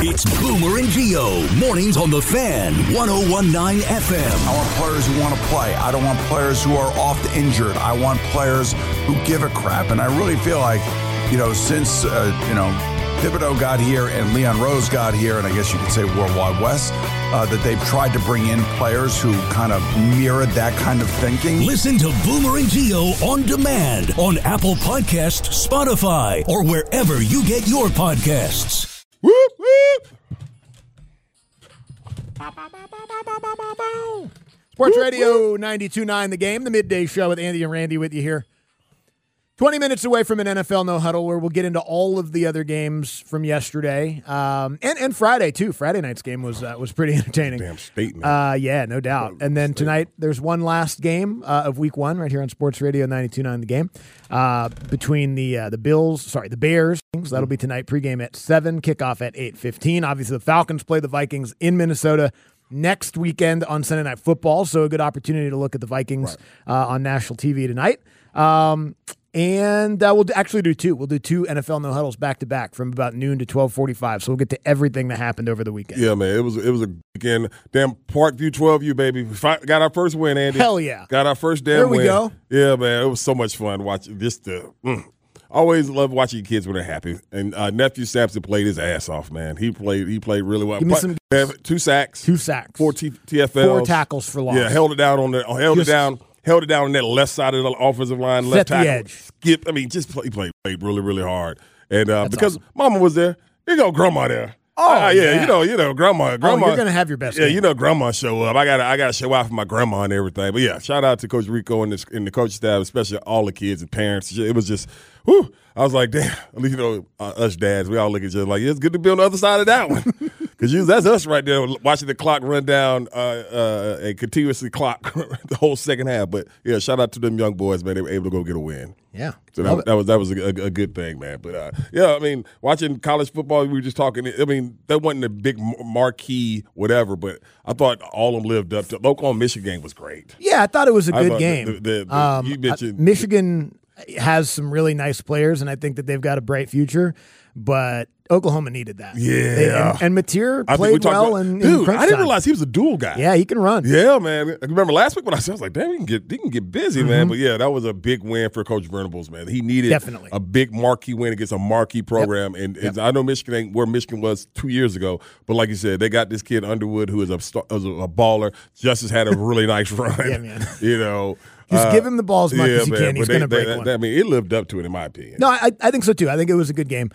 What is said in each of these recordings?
It's Boomer and Gio, mornings on The Fan, 101.9 FM. I want players who want to play. I don't want players who are oft injured. I want players who give a crap. And I really feel like, since, Thibodeau got here and Leon Rose got here, and I guess you could say Worldwide West, that they've tried to bring in players who kind of mirrored that kind of thinking. Listen to Boomer and Gio on demand on Apple Podcasts, Spotify, or wherever you get your podcasts. Whoop, whoop. Sports Radio 92.9 The Game, the midday show with Andy and Randy with you here. 20 minutes away from an NFL No Huddle where we'll get into all of the other games from yesterday and Friday, too. Friday night's game was pretty entertaining. Damn statement. Yeah, no doubt. And then tonight there's one last game of Week 1 right here on Sports Radio 92.9 The Game between the Bears. That'll be tonight, pregame at 7, kickoff at 8:15. Obviously, the Falcons play the Vikings in Minnesota next weekend on Sunday Night Football, so a good opportunity to look at the Vikings on national TV tonight. And we'll actually do two. We'll do two NFL No Huddles back-to-back from about noon to 12:45. So we'll get to everything that happened over the weekend. Yeah, man. It was a weekend. Damn Parkview 12U, baby. We got our first win, Andy. Hell yeah. Got our first damn win. There we go. Yeah, man. It was so much fun watching this. Always love watching your kids when they're happy. And nephew Sampson played his ass off, man. He played really well. Give me some 2 sacks. 2 sacks. 4 TFLs. 4 tackles for loss. Yeah, held it down on that left side of the offensive line, left Set tackle. the edge. Skip. I mean, he played really, really hard. And because awesome. Mama was there, there you go, Grandma there. Oh, yeah, Grandma. Oh, you're gonna have your best. Yeah, game. Grandma show up. I gotta show out for my grandma and everything. But yeah, shout out to Coach Rico and the coaching staff, especially all the kids and parents. It was just, whew. I was like, damn. At least us dads, we all look at each other like, yeah, it's good to be on the other side of that one. Because that's us right there watching the clock run down and continuously clock the whole second half. But yeah, shout out to them young boys, man. They were able to go get a win. Yeah, so that was a good thing, man. But yeah, I mean, watching college football, we were just talking. I mean, that wasn't a big marquee whatever, but I thought all of them lived up to. Oklahoma Michigan game was great. Yeah, I thought it was a good game. You mentioned Michigan has some really nice players, and I think that they've got a bright future. But Oklahoma needed that. Yeah. And Mateer played well. Dude, I didn't realize he was a dual guy. Yeah, he can run. Yeah, man. I remember last week when I was like, damn, he can get busy, man. But yeah, that was a big win for Coach Venables, man. He needed a big marquee win against a marquee program. Yep. And I know Michigan ain't where Michigan was 2 years ago, but like you said, they got this kid Underwood who is a baller. Justice had a really nice run. Yeah, man. Just give him the ball as much as you can. He's going to break one. I mean, it lived up to it, in my opinion. No, I think so, too. I think it was a good game.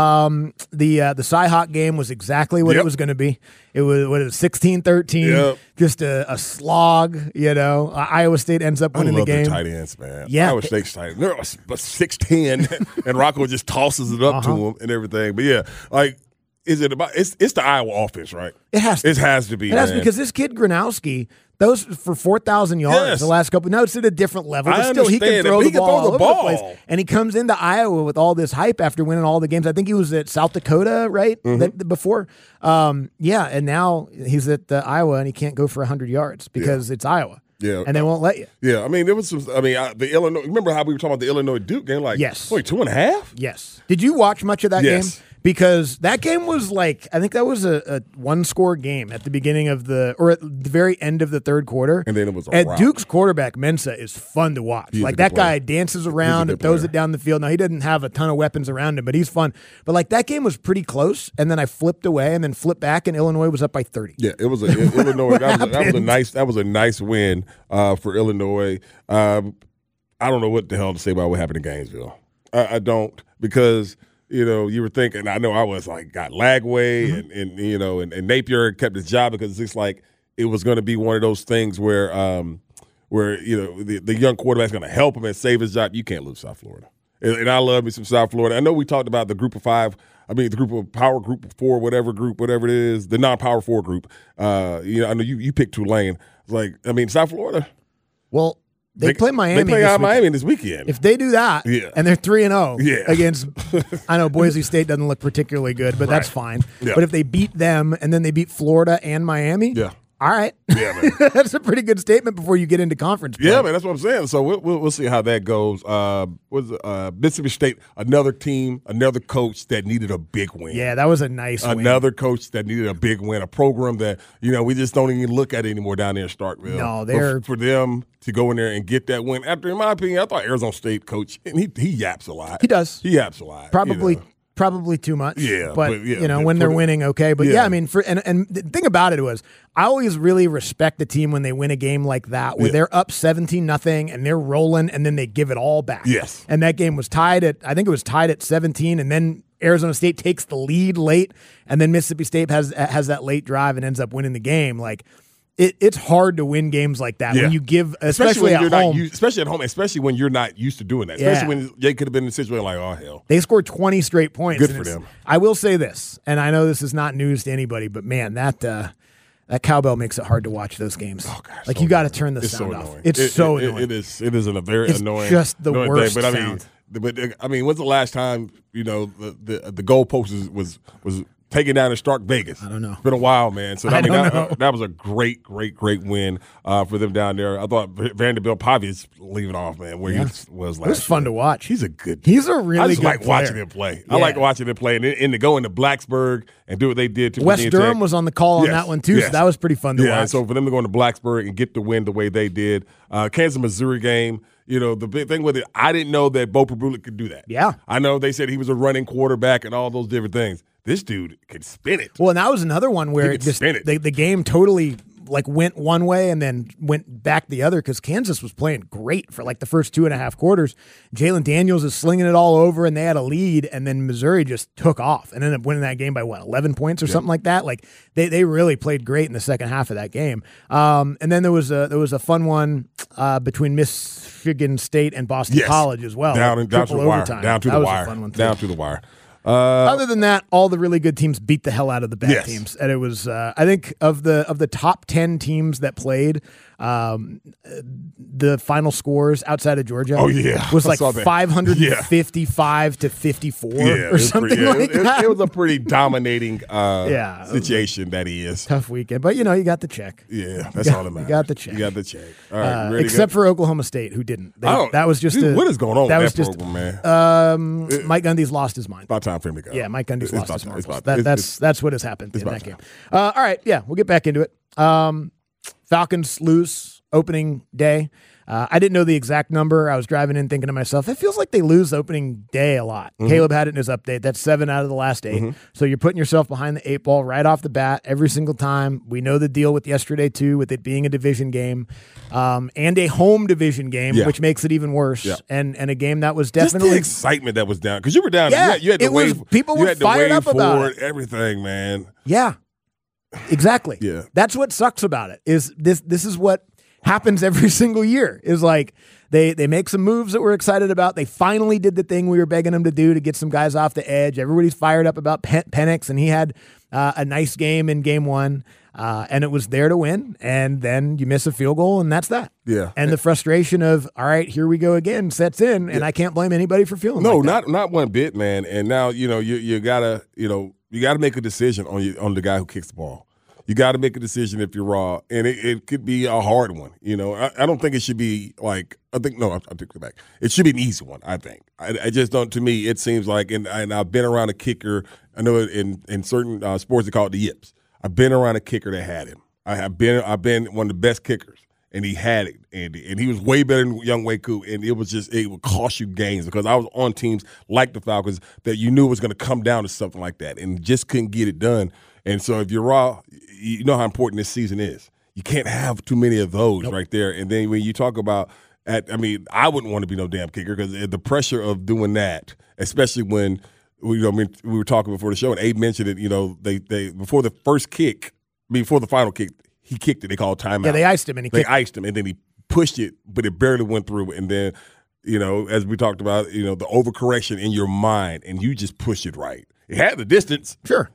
The Cy-Hawk game was exactly what it was going to be. It was 16-13, just a slog, Iowa State ends up winning the game. I love the tight ends, man. Yeah. Iowa State's tight end. They're 6'10", and Rocco just tosses it up to him and everything. But, yeah, like, is it about – it's the Iowa offense, right? It has to. It has to be, It has to, because this kid Gronowski – those for 4,000 yards the last couple. No, it's at a different level. But still, he can throw the ball all over the place. And he comes into Iowa with all this hype after winning all the games. I think he was at South Dakota, right? Before. And now he's at Iowa, and he can't go for 100 yards because it's Iowa. Yeah, and they won't let you. Yeah, I mean, there was some. I mean, the Illinois. Remember how we were talking about the Illinois Duke game? Like, yes, wait, 2.5? Yes. Did you watch much of that game? Because that game was like, I think that was a one-score game at the beginning of at the very end of the third quarter. And then it was Duke's quarterback, Mensah, is fun to watch. Like, that guy dances around and throws it down the field. Now, he doesn't have a ton of weapons around him, but he's fun. But, like, that game was pretty close, and then I flipped away and then flipped back, and Illinois was up by 30. Yeah, it was Illinois. that was a nice win for Illinois. I don't know what the hell to say about what happened in Gainesville. I don't, because – you were thinking, I know I was like, got Lagway and Napier kept his job because it's just like it was going to be one of those things where the young quarterback's going to help him and save his job. You can't lose South Florida. And I love me some South Florida. I know we talked about the group of 5. I mean, the group of power group of 4, whatever it is, the non-power 4 group. I know you picked Tulane. It's like, I mean, South Florida. Well, They play Miami. They play Miami this weekend. If they do that, and they're 3-0 against, I know Boise State doesn't look particularly good, but that's fine. Yeah. But if they beat them and then they beat Florida and Miami, All right. Yeah, man. That's a pretty good statement before you get into conference play. Yeah, man, that's what I'm saying. So we'll see how that goes. Mississippi State, another team, another coach that needed a big win. Yeah, that was a nice win. Another coach that needed a big win, a program that, we just don't even look at anymore down there in Starkville. No, they're – for them to go in there and get that win. After, in my opinion, I thought Arizona State coach, and he yaps a lot. He does. He yaps a lot. Probably too much. Yeah. But when they're winning, okay. But I mean, and the thing about it was, I always really respect the team when they win a game like that, where they're up 17-0 and they're rolling and then they give it all back. Yes. And that game was tied at 17, and then Arizona State takes the lead late, and then Mississippi State has that late drive and ends up winning the game. Like, it's hard to win games like that when you give, especially at home. Especially when you're not used to doing that. Especially when they could have been in a situation like, oh, hell. They scored 20 straight points. Good for them. I will say this, and I know this is not news to anybody, but man, that cowbell makes it hard to watch those games. Oh, gosh, like, you got to turn the sound off. It's so annoying. It is a very annoying. It's just the worst thing. sound. But I mean, when's the last time the goalpost was taking down in Stark Vegas? I don't know. It's been a while, man. So I don't know. That was a great win for them down there. I thought Vanderbilt Pavi's leaving off, man, where he was last year. It was fun to watch. He's a good. He's a really good player. I just like watching him play. I like watching him play, and to go into Blacksburg and do what they did to West Virginia Durham Tech. was on the call on that one too, so that was pretty fun to watch. Yeah, so for them to go into Blacksburg and get the win the way they did, Kansas Missouri game. The big thing with it, I didn't know that Bo Prabula could do that. Yeah. I know they said he was a running quarterback and all those different things. This dude could spin it. Well, and that was another one where the game totally went one way and then went back the other, because Kansas was playing great for the first 2.5 quarters. Jalen Daniels is slinging it all over, and they had a lead, and then Missouri just took off and ended up winning that game by 11 points or something like that. They really played great in the second half of that game. And then there was a fun one between Michigan State and Boston College as well. Down to the wire. Down to the wire. A fun one too. Down to the wire. Other than that, all the really good teams beat the hell out of the bad teams, and it was I think of the top 10 teams that played, the final scores outside of Georgia was 555 to 54 or something like that. It was a pretty dominating situation that he is. Tough weekend, but you got the check. Yeah, that's all that matters. You got the check. You got the check. All right, except for Oklahoma State, who didn't. That was just what is going on with that program, man? Mike Gundy's lost his mind. About time for him to go. Yeah, Mike Gundy's lost his mind. That's what has happened in that game. All right, we'll get back into it. Falcons lose opening day. I didn't know the exact number. I was driving in thinking to myself, it feels like they lose opening day a lot. Mm-hmm. Caleb had it in his update. That's 7 out of the last 8. Mm-hmm. So you're putting yourself behind the 8 ball right off the bat every single time. We know the deal with yesterday, too, with it being a division game and a home division game, which makes it even worse. Yeah. And a game that was definitely... Just the excitement that was down. Because you were down. Yeah, you had to wave. People were fired up about it. Everything, man. Yeah. Exactly. Yeah. That's what sucks about it, is this is what happens every single year, is they make some moves that we're excited about. They finally did the thing we were begging them to do to get some guys off the edge. Everybody's fired up about Penix, and he had a nice game in game 1, and it was there to win, and then you miss a field goal, and that's that. Yeah. And the frustration of, all right, here we go again, sets in, and I can't blame anybody for feeling like that. not one bit, man. And now, you gotta, you got to make a decision on the guy who kicks the ball. You got to make a decision if you're Raw, and it could be a hard one. I don't think it should be I take it back. It should be an easy one, I think. I just don't. To me, it seems like, and I've been around a kicker. I know in certain sports they call it the yips. I've been around a kicker that had him. I've been one of the best kickers, and he had it, Andy, and he was way better than Young Wei Koo, and it would cost you games, because I was on teams like the Falcons that you knew was going to come down to something like that, and just couldn't get it done. And so if you're Raw, you know how important this season is. You can't have too many of those right there. And then when you talk about, I wouldn't want to be no damn kicker, because the pressure of doing that, especially when we were talking before the show, and Abe mentioned it. They before the first kick, before the final kick, he kicked it. They called timeout. Yeah, they iced him, and he iced him, and then he pushed it, but it barely went through. And then, as we talked about, the overcorrection in your mind, and you just push it right. It had the distance. Sure.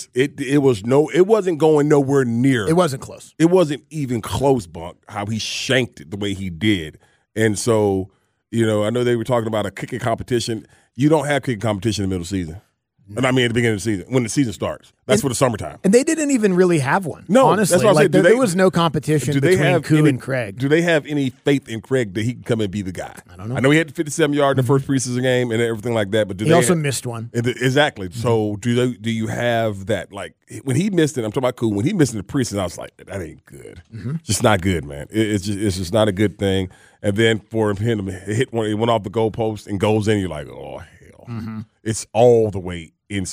It wasn't going nowhere near. It wasn't close. It wasn't even close, Bunk, how he shanked it the way he did. And so, I know they were talking about a kicking competition. You don't have kicking competition in the middle of the season. And I mean, at the beginning of the season, when the season starts. That's for the summertime. And they didn't even really have one. No, honestly. that's what I'm saying. There was no competition between Koo and Craig. Do they have any faith in Craig that he can come and be the guy? I don't know. I know he had the 57-yard in the first preseason game and everything like that, but he also missed one. Exactly. So do you have that? Like when he missed it, I'm talking about Koo. When he missed in the preseason, I was like, that ain't good. Just not good, man. It's just not a good thing. And then for him to hit one, it went off the goalpost and goes in. You're like, oh hell, it's all the way in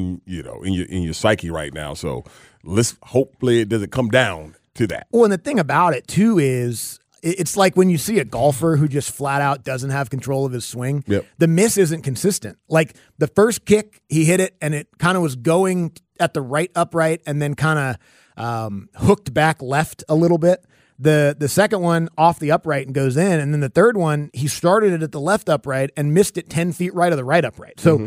your psyche right now. So hopefully it doesn't come down to that. Well, and the thing about it too is it's like when you see a golfer who just flat out doesn't have control of his swing. Yep. The miss isn't consistent. Like the first kick, he hit it and it kind of was going at the right upright and then kind of hooked back left a little bit. The second one off the upright and goes in, and then the third one he started it at the left upright and missed it 10 feet right of the right upright. So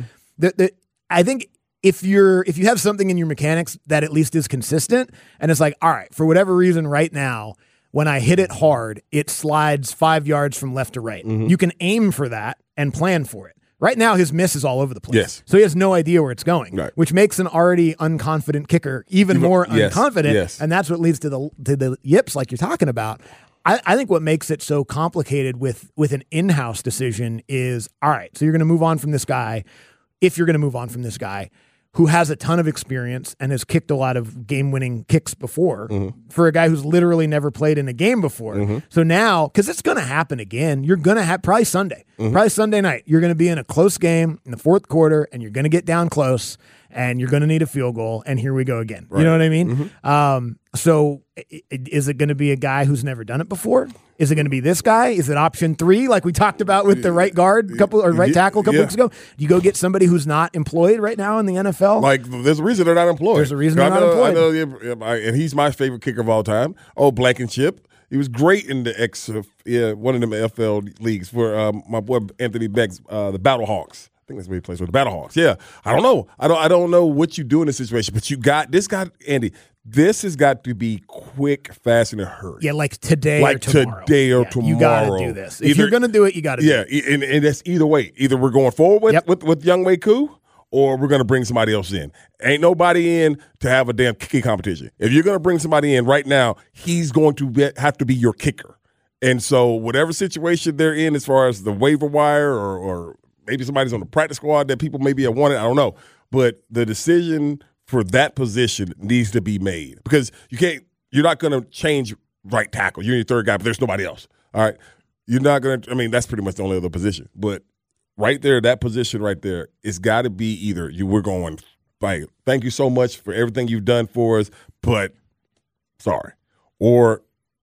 I think if you have something in your mechanics that at least is consistent, and it's like, all right, for whatever reason right now, when I hit it hard, it slides 5 yards from left to right. You can aim for that and plan for it. Right now, his miss is all over the place. Yes. So he has no idea where it's going, right, which makes an already unconfident kicker even more unconfident. Yes. And that's what leads to the yips like you're talking about. I think what makes it so complicated with an in-house decision is, all right, so you're going to move on from this guy, if you're going to move on from this guy, who has a ton of experience and has kicked a lot of game-winning kicks before, for a guy who's literally never played in a game before. So now, because it's going to happen again, you're going to have probably Sunday night, you're going to be in a close game in the fourth quarter, and you're going to get down close, and you're going to need a field goal, and here we go again. Right. You know what I mean? So is it going to be a guy who's never done it before? Is it going to be this guy? Is it option 3, like we talked about with the right guard right tackle a couple weeks ago? Do you go get somebody who's not employed right now in the NFL? Like, there's a reason they're not employed. There's a reason they're not employed. And he's my favorite kicker of all time. Oh, Blankenship. He was great in the one of them FL leagues for my boy Anthony Beck's the Battlehawks. I think that's where he plays with the Battlehawks. Yeah, I don't know. I don't know what you do in this situation, but you got this guy, Andy. This has got to be quick, fast, and in a hurry. Yeah, like today or tomorrow. You got to do this. If you're going to do it, you got to do it. Yeah, and that's either way. Either we're going forward with Younghoe Koo, or we're going to bring somebody else in. Ain't nobody in to have a damn kicking competition. If you're going to bring somebody in right now, he's going to have to be your kicker. And so whatever situation they're in as far as the waiver wire or maybe somebody's on the practice squad that people maybe have wanted, I don't know. But the decision for that position needs to be made because you're not going to change right tackle. You're your third guy, but there's nobody else. All right. You're not going to, that's pretty much the only other position. But right there, that position right there, it's got to be either we're going, like, thank you so much for everything you've done for us, but sorry. Or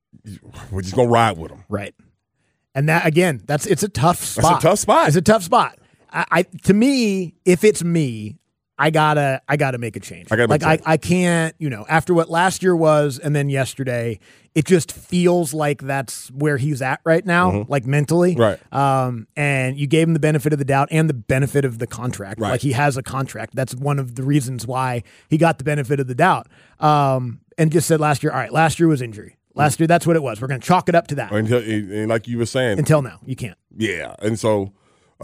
we're just going to ride with them. Right. And that, again, it's a tough spot. It's a tough spot. It's a tough spot. To me, if it's me, I gotta make a change. I can't, after what last year was and then yesterday, it just feels like that's where he's at right now, like mentally. Right. And you gave him the benefit of the doubt and the benefit of the contract. Right. Like he has a contract. That's one of the reasons why he got the benefit of the doubt. And just said last year, all right, last year was injury. Last year, that's what it was. We're going to chalk it up to that. And like you were saying. Until now, you can't. Yeah. And so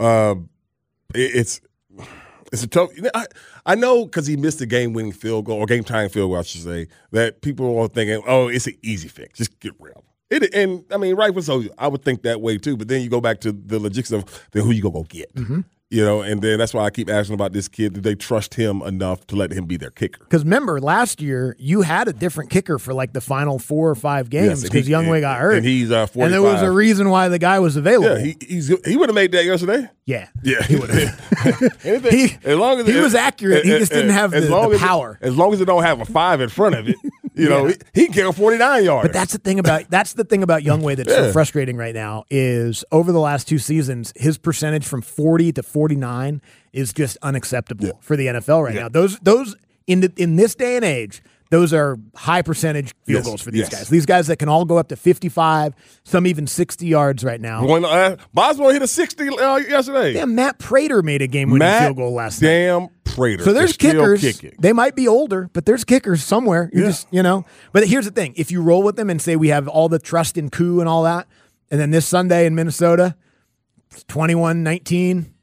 it's a tough. I know because he missed a game-winning field goal or game-tying field goal, I should say, that people are thinking, "Oh, it's an easy fix. Just get rid of him." Rightfully so. I would think that way too. But then you go back to the logistics of then who you gonna go get. And then that's why I keep asking about this kid. Did they trust him enough to let him be their kicker? Because remember, last year, you had a different kicker for like the final 4 or 5 games because Younghoe got hurt. And he's 45. And there was a reason why the guy was available. Yeah, he would have made that yesterday. Yeah. He would have. He was accurate. He just didn't have the power. As long as it don't have a 5 in front of it, he can kick a 49-yarder. But that's the thing about Younghoe that's so frustrating right now is over the last 2 seasons, his percentage from 40 to 49 is just unacceptable for the NFL right now. Those in this day and age, those are high percentage field goals for these guys. These guys that can all go up to 55, some even 60 yards right now. Boswell hit a 60 yesterday. Yeah, Matt Prater made a game-winning field goal last night. Prater. So there's kickers. They might be older, but there's kickers somewhere. But here's the thing. If you roll with them and say we have all the trust in Koo and all that, and then this Sunday in Minnesota, it's 21-19,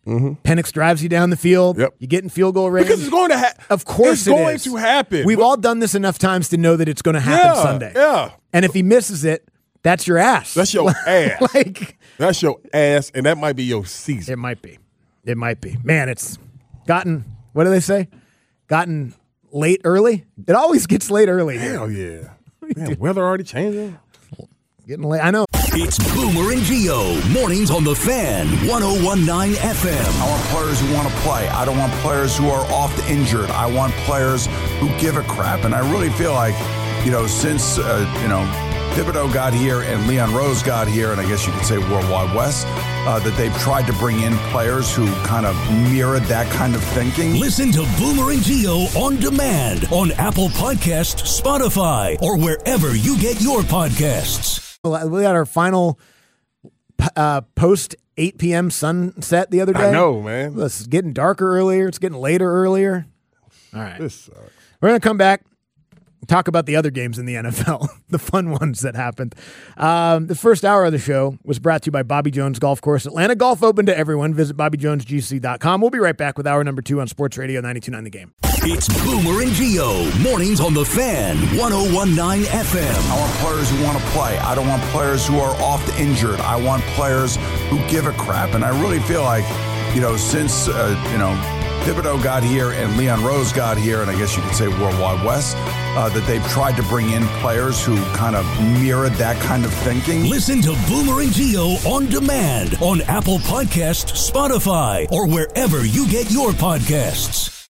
Penix drives you down the field. Yep. You get in field goal range. Because it's going to happen. Of course it's going to happen. We've all done this enough times to know that it's going to happen Sunday. Yeah. And if he misses it, that's your ass. That's your ass. That's your ass, and that might be your season. It might be. It might be. Man, it's gotten, what do they say? Gotten late early? It always gets late early. Hell yeah. Man, weather already changing. Getting late. I know. It's Boomer and Gio, mornings on the Fan, 101.9 FM. I want players who want to play. I don't want players who are oft injured. I want players who give a crap. And I really feel like, since, Thibodeau got here and Leon Rose got here, and I guess you could say Worldwide West, that they've tried to bring in players who kind of mirrored that kind of thinking. Listen to Boomer and Gio on demand on Apple Podcasts, Spotify, or wherever you get your podcasts. We got our final post 8 p.m. sunset the other day. I know, man. It's getting darker earlier. It's getting later earlier. All right. This sucks. We're going to come back. Talk about the other games in the NFL, the fun ones that happened. The first hour of the show was brought to you by Bobby Jones Golf Course. Atlanta Golf open to everyone. Visit BobbyJonesGC.com. We'll be right back with hour number 2 on Sports Radio 92.9 The Game. It's Boomer and Gio, mornings on the Fan, 101.9 FM. I want players who want to play. I don't want players who are oft injured. I want players who give a crap. And I really feel like, since, Thibodeau got here and Leon Rose got here, and I guess you could say Worldwide West, that they've tried to bring in players who kind of mirrored that kind of thinking. Listen to Boomer and Gio on demand on Apple Podcasts, Spotify, or wherever you get your podcasts.